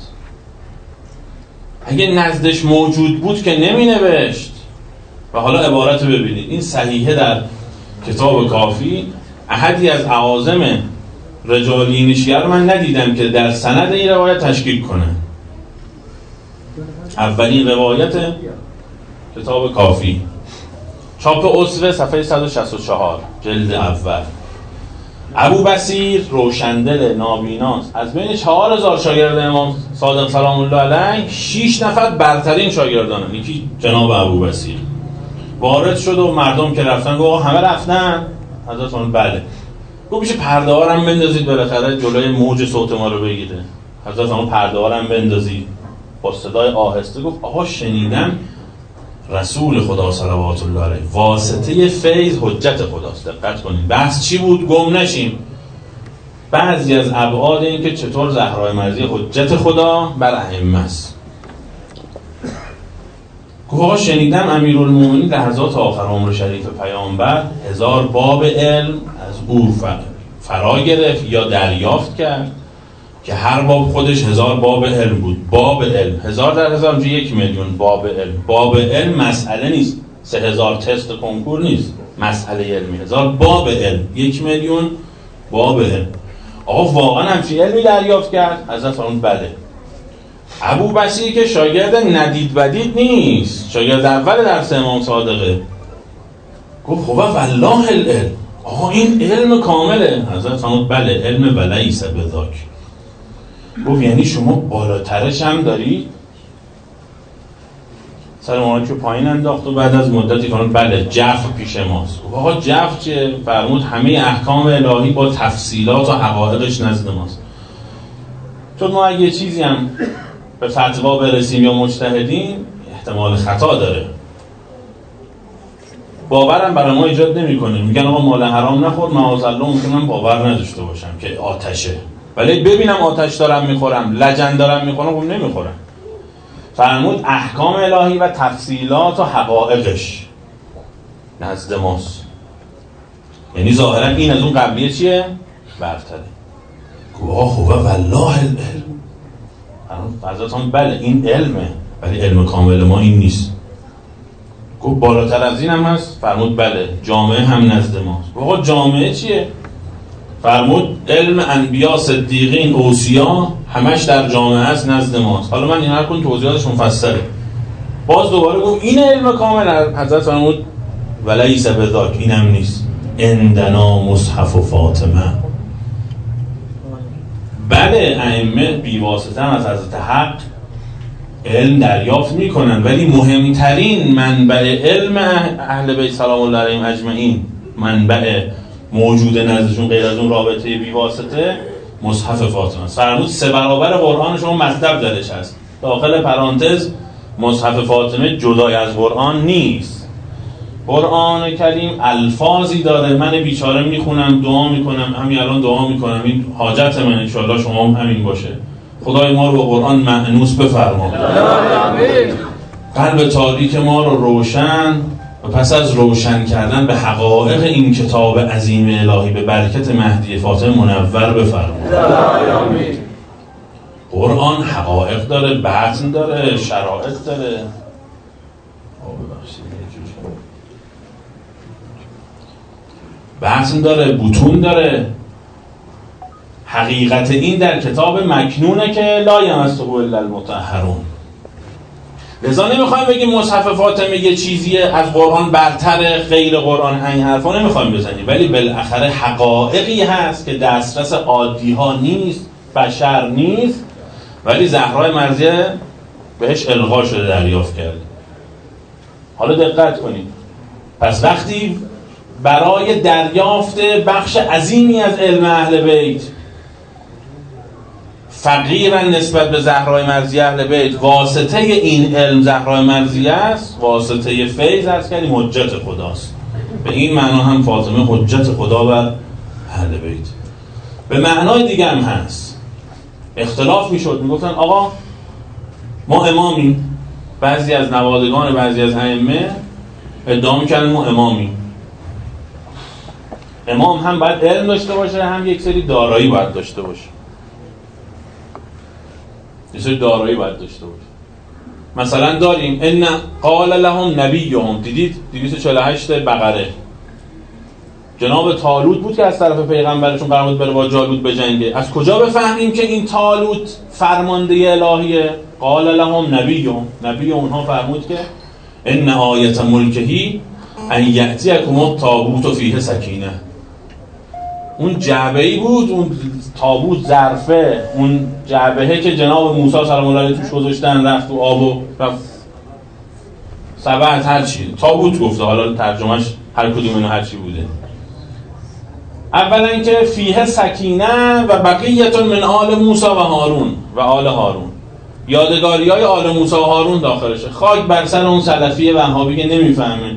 اگه نزدش موجود بود که نمینوشت. و حالا عبارت ببینید، این صحیحه در کتاب کافی، احدی از اعاظم رجالین شیعه من ندیدم که در سند این روایت تشکیک کنه. اولین روایت کتاب کافی، چاپ اسوه، صفحه صد و شصت و چهار، جلد اول. ابو بصیر روشندل نابیناست. از بین چهار هزار شاگرد امام صادق سلام الله علیه شش نفر برترین شاگردانن. یکی جناب ابو بصیر وارد شد و مردم که رفتن گفت همه رفتن؟ حضرت فرمود بله. گفت میشه پرده ها هم بندازید بالاخره جلوی موج صوت ما رو بگیره. حضرت فرمود پرده ها هم بندازید. با صدای آهسته گفت آها شنیدم رسول خدا صلوات الله علیه واسطه فیض حجت خداست. دقت کنید بحث چی بود؟ گم نشیم. بعضی از ابعاد این که چطور زهرای مرضی حجت خدا بر ائمه است. گفت شنیدم امیرالمومنین لحظات آخر عمر شریف پیامبر هزار باب علم از او فرا گرفت یا دریافت کرد که هر باب خودش هزار باب علم بود. باب علم هزار در هزار میشه یک میلیون باب علم. باب علم مسئله نیست، سه هزار تست کنکور نیست، مسئله علمی. هزار باب علم، یک میلیون باب علم. آقا واقعا همچین علمی دریافت کرد؟ حضرت فرمود بله. ابوبصیر که شاگرد ندید بدید نیست، شاگرد اول درس امام صادقه. گفت خب والله العلم، آها این علم کامله. حضرت فرمود بله علم ولیس بذاک. گفت یعنی شما بالاترش هم داری؟ سر ما که پایین انداخت و بعد از مدتی فرمود بله جف پیش ماست. گفت آقا جف چه؟ فرمود همه احکام الهی با تفصیلات و حقایقش نزد ماست. چون ما اگه چیزی هم به فتوا برسیم یا مجتهدیم احتمال خطا داره، باورم برای ما ایجاد نمی‌کنه. میگن آقا مال حرام نخور، معاذالله ممکن من باور نداشته باشم که آتشه، ولی ببینم آتش دارم میخورم، لجن دارم میخورم، خب نمیخورم. فرمود احکام الهی و تفصیلات و حقایقش نزد ماست. یعنی ظاهرا این از اون قبلیه چیه؟ برتره. گواه خب والله العلم. فرمود بله این علمه، ولی علم کامل ما این نیست. گفت بالاتر از این هم هست؟ فرمود بله جامعه هم نزد ماست. آقا جامعه چیه؟ فرمود علم انبیا، صدیقین، اوصیا همش در جامعه است نزد ماست. حالا من این هر کن توضیحاتش مفصله. باز دوباره گفت این علم کامل. حضرت فرمود ولیس بذاک، اینم نیست. عندنا مصحف و فاطمه. بله ائمه بیواسطه از حضرت حق علم دریافت میکنن، ولی مهمترین منبع علم اهل بیت سلام الله علیهم اجمعین، منبع موجود نزدشون غیر از اون رابطه بیواسطه، مصحف فاطمه. فرمود سه برابر قرآن شما مطلب درش هست. داخل پرانتز مصحف فاطمه جدای از قرآن نیست. قرآن کریم الفاظی داره، من بیچاره میخونم دعا میکنم، همین الان دعا میکنم، این حاجت من، انشالله شما هم همین باشه. خدای ما رو با قرآن مأنوس بفرما، قلب تاریک ما رو روشن و پس از روشن کردن به حقایق این کتاب عظیم الهی به برکت مهدی فاطمه منور بفرما. قرآن حقایق داره، بطن داره، شرائط داره. بطن داره، بطون داره. حقیقت این در کتاب مکنونه که لا یمسه الا المطهرون. لذا نمیخوایم بگیم مصحف فاطمه یه چیزیه از قرآن برتره، غیر قرآن این حرفا نمیخوایم بزنیم، ولی بالاخره حقایقی هست که دسترس عادی ها نیست، بشر نیست، ولی زهرای مرضیه بهش القا شده، دریافت کرده. حالا دقت کنید. پس وقتی برای دریافت بخش عظیمی از علم اهل بیت فقیرن نسبت به زهرای مرضیه اهل بیت، واسطه این علم زهرای مرضیه است، واسطه فیض است، یعنی حجت خداست. به این معنا هم فاطمه حجت خدا بر اهل بیت. به معنای دیگه هم هست. اختلاف میشد، میگفتن آقا ما امامیم، بعضی از نوادگان بعضی از ائمه ادعا میکردن ما امامیم. امام هم باید علم داشته باشه، هم یک سری دارایی باید داشته باشه. یه سری دارایی باید داشته باشه. مثلا داریم ان قال لهم نبیهم، دیدید دویست و چهل و هشت بقره، جناب طالوت بود که از طرف پیغمبرشون قرار بود بره با جالوت بجنگه. از کجا بفهمیم که این طالوت فرمانده الهیه؟ قال لهم نبیهم، نبی اونها فرمود که ان آیت ملکهی ان یأتیکم التابوت فیه سکینه. اون جعبه‌ای بود، اون تابوت ظرفه، اون جعبهه که جناب موسی سلام الله علیه توش گذاشتن، رفت تو آب و رفت سبعت هر چی تابوت گفته، حالا ترجمهش هر کدوم اینا هر چی بوده. اولا اینکه فیه سکینه و بقیه من آل موسی و هارون و آل هارون، یادگاری‌های آل موسی و هارون داخلشه. خاک بر سر اون سلفی وهابی که نمیفهمه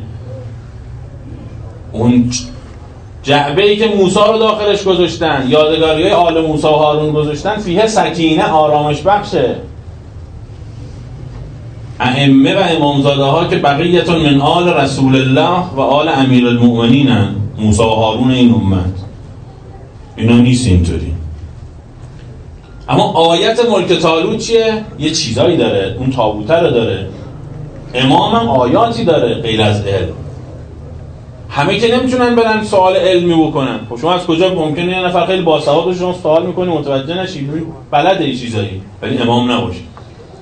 اون جعبه‌ای که موسی رو داخلش گذاشتن، یادگاری‌های آل موسی و هارون گذاشتن، فیه سکینه، آرامش بخشه. ائمه و امامزاده ها که بقیه من آل رسول الله و آل امیر المؤمنین هن، موسی و هارون این امت، اینا نیست اینطوری. اما آیت ملک طالوت چیه؟ یه چیزایی داره، اون تابوته رو داره. امام هم آیاتی داره غیر از علم. همه که نمیتونن برن سوال علمی بکنن. خب شما از کجا ممکنه یه نفر خیلی باسواد شما سوال میکنی متوجه نشید، بلده این چیزایی، ولی امام نباشید.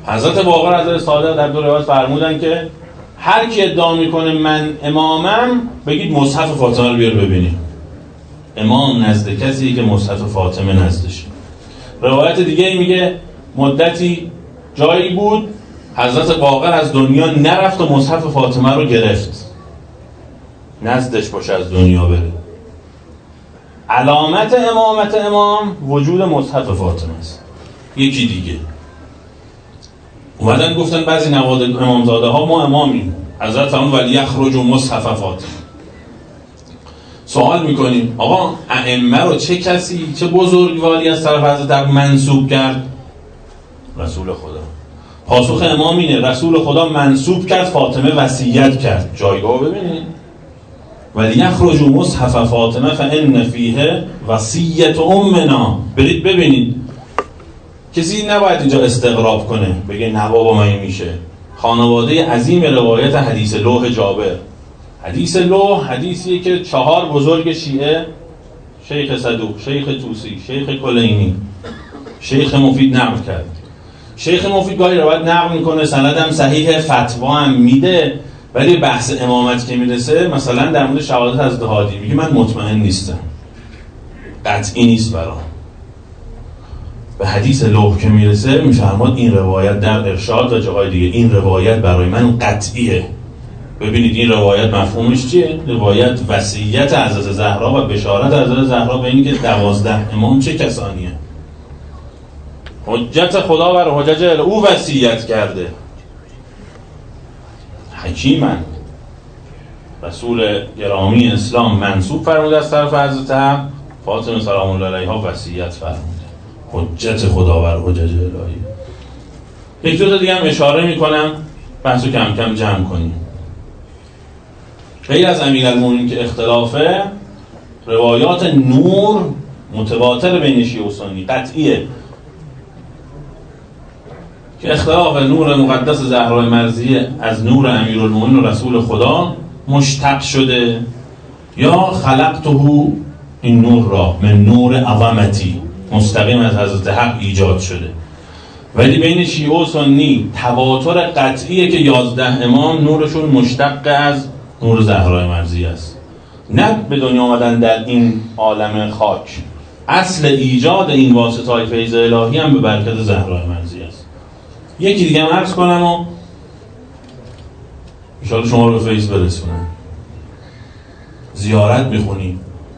حضرت باقر حضرت صادق در دو روایت فرمودن که هر کی ادعا میکنه من امامم بگید مصحف فاطمه رو بیار ببینیم. امام نزد کسی که مصحف فاطمه نزدشه. روایت دیگه میگه مدتی جایی بود حضرت باقر از دنیا نرفت و مصحف فاطمه رو گرفت، نزدش باشه از دنیا بره. علامت امامت امام وجود مصحف فاطمه است. یکی دیگه اومدن گفتن بعضی نواد امامزاده ها ما امامیم، حضرت فرمود ولی یخرج مصحف فاطمه. سوال میکنیم آقا ائمه رو چه کسی چه بزرگواری از طرف حضرت منسوب کرد؟ رسول خدا. پاسخ امام اینه رسول خدا منسوب کرد، فاطمه وصیت کرد. جایگاه ببینید ولی یخرج مصحف فاطمه فان فیه وصیت امنا. برید ببینید. کسی نباید اینجا استغراب کنه بگه نه بابا من میشه. خانواده عظیم روایت حدیث لوح جابر. حدیث لوح حدیثیه که چهار بزرگ شیعه، شیخ صدوق، شیخ توسی، شیخ کلینی، شیخ مفید نقل کرد. شیخ مفید گاهی روایت نقل میکنه، سندم صحیح، فتوا هم میده، ولی بحث امامت که میرسه مثلا در مورد شهادت از هادی میگه من مطمئن نیستم، قطعی نیست برام. به حدیث لوح که میرسه میفرماد این روایت در ارشاد و جاهای دیگه این روایت برای من قطعیه. ببینید این روایت مفهومش چیه؟ روایت وصیت حضرت زهرا و بشارت حضرت زهرا به اینکه دوازده امام چه کسانیه. حجت خدا بر حجج او وصیت کرده. حکیمن رسول گرامی اسلام منسوب فرموده از طرف حضرت فاطمه سلام الله علیها وصیت فرموده. حجت خدا بر حجج الهی. یک دو تا دیگه هم اشاره میکنم بحثو کم کم جمع کنیم. غیر از امیرالمومنین که اختلافه، روایات نور متواتر بین شیعه و سنی قطعیه که اختلاف نور مقدس زهرا مرضیه از نور امیرالمومنین و رسول خدا مشتق شده یا خلقته این نور را من نور عظمتی مستقیم از حضرت حق ایجاد شده. ولی بین شیعه و سنی تواتر قطعیه که یازده امام نورشون مشتق از نور زهرا مرضیه است. نه به دنیا آمدن در این عالم خاک، اصل ایجاد این واسطه‌های فیض الهی هم به برکت زهرا مرضیه است. یکی دیگه هم عرض کنم و انشاءالله شما رو به فیض برسونم. زیارت میخونی،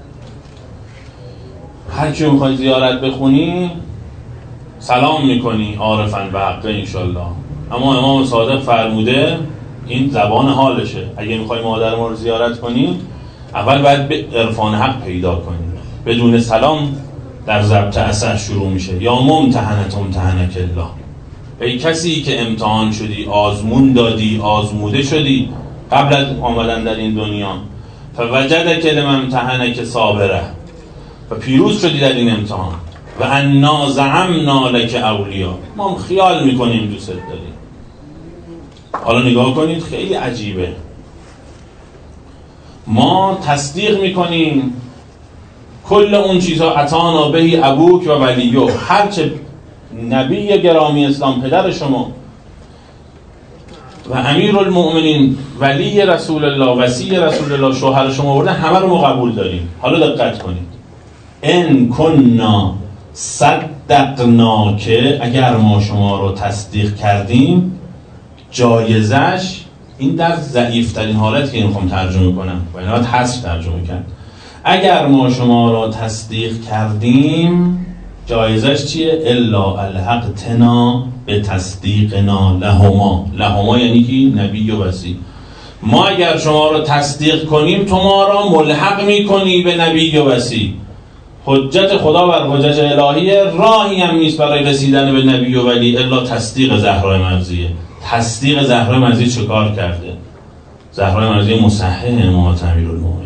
هر کی میخوای زیارت بخونی سلام میکنی عارفن به حقه انشاءالله. اما امام صادق فرموده این زبان حالشه، اگه میخوای مادر ما رو زیارت کنی اول باید به عرفان حق پیدا کنی. بدون سلام در ضبط اثر شروع میشه. یا ممتحنت امتحنک الله. ای کسی که امتحان شدی، آزمون دادی، آزموده شدی قبل از آمدن در این دنیا، فوجدک لمن امتحنک صابره، و پیروز شدی در این امتحان. و انا زعمنا لک اولیا، ما خیال میکنیم دوست داریم. حالا نگاه کنید خیلی عجیبه، ما تصدیق میکنیم کل اون چیزها اتانا بهی ابوک و ولیو، هرچه نبی گرامی اسلام پدر شما و امیرالمؤمنین ولی رسول الله وصی رسول الله شوهر شما بردن، همه رو ما قبول داریم. حالا دقت کنید، ان کنا صدقنا، که اگر ما شما رو تصدیق کردیم، جایزش این در ضعیف ترین حالت که میخوام ترجمه کنم و اینا باید حذف ترجمه کرد. اگر ما شما رو تصدیق کردیم جایزش چیه؟ الا الحق تنا به تصدیقنا لهما. لهما یعنی کی؟ نبی و وصی. ما اگر شما رو تصدیق کنیم تو ما را ملحق میکنی به نبی و وصی. حجت خدا بر حجج الهیه، راهی هم نیست برای رسیدن به نبی و ولی الا تصدیق زهرا مرضیه. تصدیق زهرا مرضیه چه کار کرده؟ زهرا مرضیه مصحح امامت امیرالمومنین.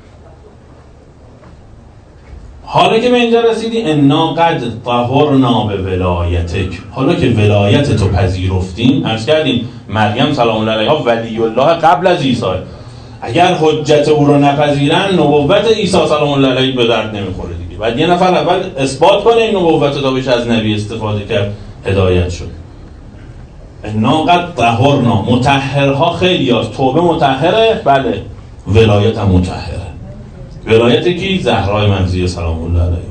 حالا که به اینجا رسیدی، انا قد طهرنا به ولایتک، حالا که ولایت تو پذیرفتیم، عرض کردیم مریم سلام الله علیها ولی الله قبل از عیسی، اگر حجت او رو نپذیرن نبوت عیسی سلام الله علیه به درد نمیخوره دیگه. بعد یه نفر اول اثبات کنه این نبوت تا بشه از نبی استفاده کرد هدایت شد. انا قد طهرنا، مطهرها خیلی هست. توبه مطهره، بله، ولایت هم مطهره. ولایت کی؟ زهرای مرضیه سلام الله علیها.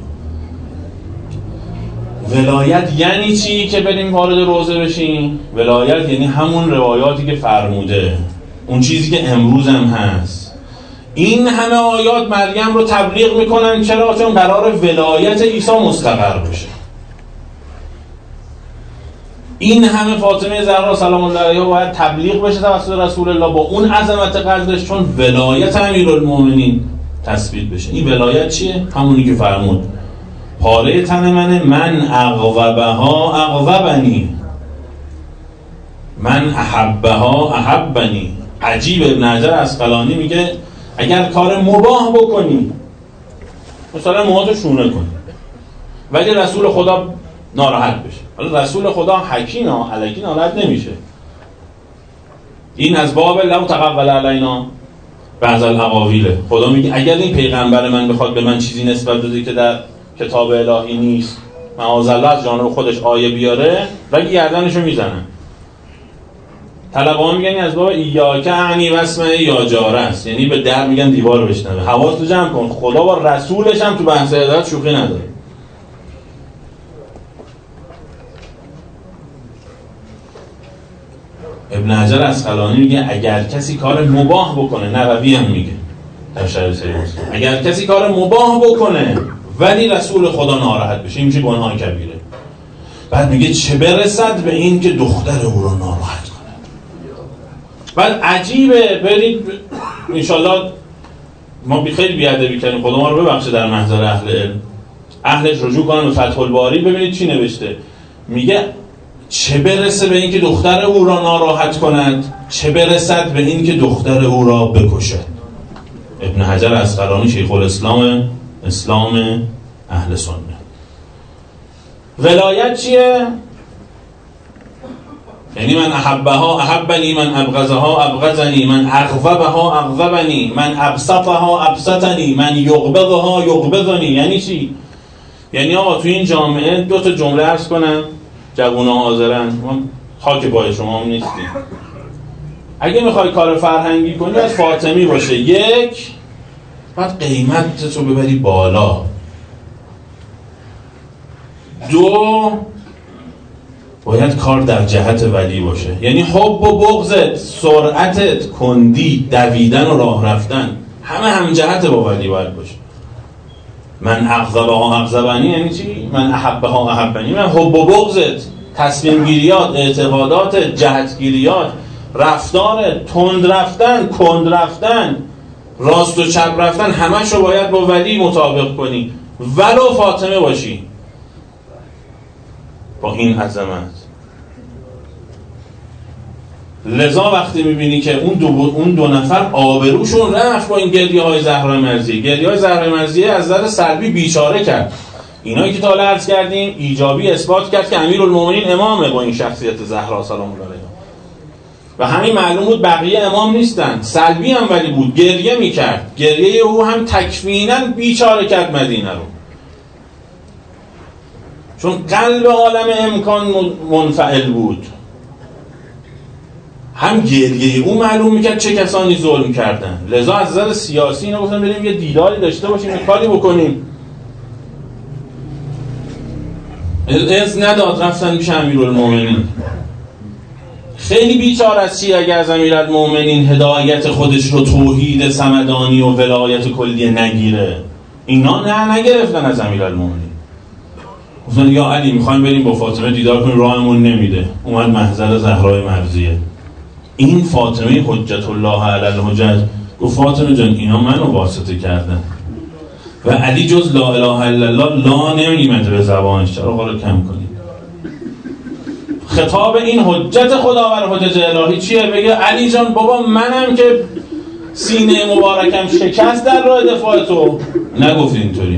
ولایت یعنی چی که بریم وارد روزه بشیم؟ ولایت یعنی همون روایاتی که فرموده، اون چیزی که امروز هم هست. این همه آیات مریم رو تبلیغ میکنن. چرا؟ چون قرار ولایت عیسی مستقر بشه. این همه فاطمه زهرا سلام الله علیها باید تبلیغ بشه توسط رسول الله با اون عظمت قدرش، چون ولایت امیرالمومنین تثبیت بشه. این ولایت چیه؟ همونی که فرمود پاره تن منه، من اغوبها اغوبنی، من احبها احبنی. عجیب، ابن حجر عسقلانی میگه اگر کار مباح بکنی، مثلا موهاتو شونه کنی، ولی رسول خدا ناراحت بشه. حالا رسول خدا حکینا الکی ناراحت نمیشه. این از باب لو تقبل علینا بعض الاقاویله. خدا میگه اگر این پیغمبر من بخواد به من چیزی نسبت بده که در کتاب الهی نیست، معاذالله از جانب خودش آیه بیاره، ولی گردنشو میزنن. طلبه ها میگن از باب ایاک اعنی واسمع یا جاره است، یعنی به در میگن دیوار بشنوه. حواستو جمع کن، خدا با رسولش هم تو بحث عدالت شوخی نداره. ابن حجر عسقلانی میگه اگر کسی کار مباح بکنه، نووی هم میگه در شرح صحیح مسلم، اگر کسی کار مباح بکنه ولی رسول خدا ناراحت بشه، این میشه گناه کبیره. بعد میگه چه برسد به این که دختر او رو ناراحت کنه. بعد عجیبه، برید انشالله ما خیلی بیادبی کردیم، خدا ما رو ببخشه، در محضر اهل علم اهلش رجوع کنن به فتح الباری ببینید چی نوشته. میگه چه برسه به این که دختر او را ناراحت کند، چه برسد به این که دختر او را بکشد. ابن حجر عسقلانی شیخ الاسلام اسلام اهل سنت. ولایت چیه؟ یعنی من احبها احبنی، من ابغضها ابغضنی، من اغضبها اغضبنی، من ابسطها ابسطنی، من یغبضها یغبضنی. یعنی چی؟ یعنی آقا تو این جامعه دو تا جمله عرض کنم، جوونا حاضرن، ما خاک پای شما هم نیستیم. اگه میخوای کار فرهنگی کنی از فاطمی باشه، یک، بعد قیمت رو ببری بالا، دو، باید کار در جهت ولی باشه. یعنی حب و بغضت، سرعتت، کندی، دویدن و راه رفتن، همه هم جهت با ولی باید باشه. من اغضبها اغضبنی یعنی چی؟ من احبها احبنی. من حب و بغضت، تصمیم گیریات، اعتقادات، جهتگیریات، رفتار، تند رفتن، کند رفتن، راست و چپ رفتن، همش رو باید با ولی مطابق کنی، ولو فاطمه باشی با این عظمت. لذا وقتی میبینی که اون دو, اون دو نفر آبروشون رفت با این گریه های زهرای مرضیه، گریه های زهرای مرضیه از نظر سلبی بیچاره کرد. اینایی که تا حالا عرض کردیم ایجابی اثبات کرد که امیرالمومنین امامه با این شخصیت زهرا سلام الله علیها، و همین معلوم بود بقیه امام نیستن. سلبی هم ولی بود، گریه میکرد. گریه او هم تکفینا بیچاره کرد مدینه رو، چون قلب عالم امکان منفعل بود. هم گریه او معلوم میکرد چه کسانی ظلم کردن. لذا از نظر سیاسی اینا گفتن بریم یه دیداری داشته باشیم، یه کاری بکنیم. از نداد، رفتن پیش امیرالمومنین. خیلی بیچاره است چی اگر از امیرالمومنین هدایت خودش رو توحید صمدانی و ولایت کلیه نگیره. اینا نه نگرفتن از امیرالمومنین. گفتن یا علی میخوایم بریم با فاطمه دیدار کنیم، راهمون نمیده. اومد محضر زهرای مرضیه. این فاطمه حجت الله علی الحجج گفت فاطمه جان اینا منو واسطه کردن و علی جز لا اله الا الله لا نمیمد به زبانش، چرا قرار کم کنید. خطاب این حجت خدا بر حجج الهی چیه؟ بگه علی جان بابا منم که سینه مبارکم شکست در راه دفاع تو. نگفت اینطوری،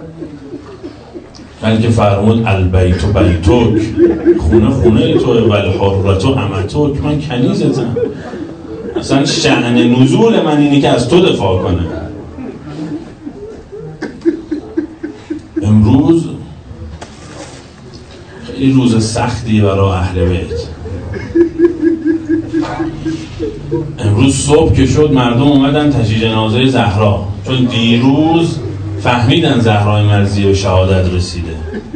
بلکه فرمود البیت بیتوک، خونه خونه توه والحرة امتوک، من کنیزتم. اصلا شأن نزول من اینه که از تو دفاع کنه. امروز خیلی روز سختی برای اهل بیت. امروز صبح که شد مردم اومدن تشییع جنازه زهرا، چون دیروز فهمیدن زهرای مرضیه به شهادت رسیده.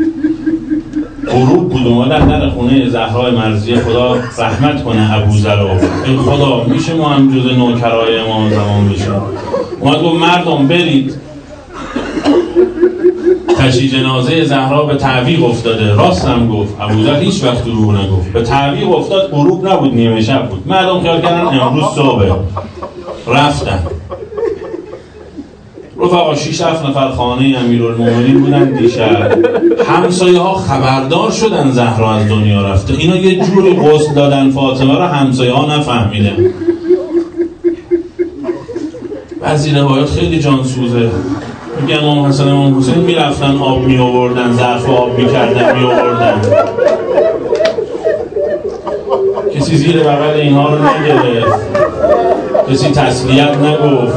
غروب بود، اومدن در خونه زهرای مرضیه، خدا رحمت کنه ابوذر رو، ای خدا میشه ما هم جز نوکرای امام زمان بشیم؟ اومد گفت مردم برید، تشییع جنازه زهرا به تعویق افتاده. راستم گفت، ابوذر هیچ وقت دروغ نگفت. به تعویق افتاد، غروب نبود، نیمه شب بود. مردم خیال کردن امروز صبح. رفتن رفقا، شیش هفت نفر خانه امیرالمومنین بودن دیشب. همسایه ها خبردار شدن زهرا از دنیا رفته. اینا یه جوری غسل دادن فاطمه رو همسایه ها نفهمیدن. بعضی روایات خیلی جانسوزه، میگن امام حسن امام حسین میرفتن آب می آوردن، ظرف آب میکردن می آوردن. کسی زیر بغل اینها رو نگرفت، کسی تسلیت نگفت،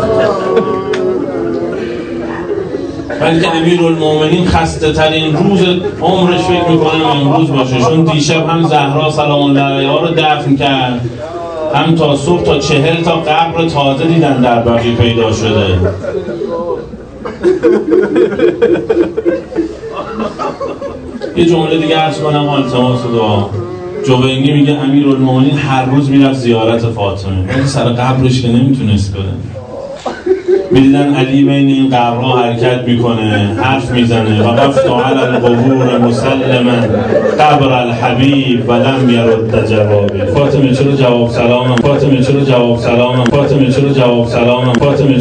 بلکه امیرالمومنین خسته ترین روز عمرش فکر میکنم امروز باشه، چون دیشب هم زهرا سلام الله علیها رو دفن کرد، هم تا صبح تا چهل تا قبر تازه دیدن در بقیع پیدا شده. یه جمله دیگه عرض کنم، التماس دعا. جوینی میگه امیرالمومنین هر روز میرفت زیارت فاطمه، ولی سر قبرش که نمیتونست کنه. میدیدن علی بین این قبرها حرکت میکنه، حرف میزنه، وقفت علی القبور مسلما قبر الحبیب و لم یرد جوابی. فاطمه چرا جواب سلامم، فاطمه چرا جواب سلامم، فاطمه چرا جواب سلامم، فاطمه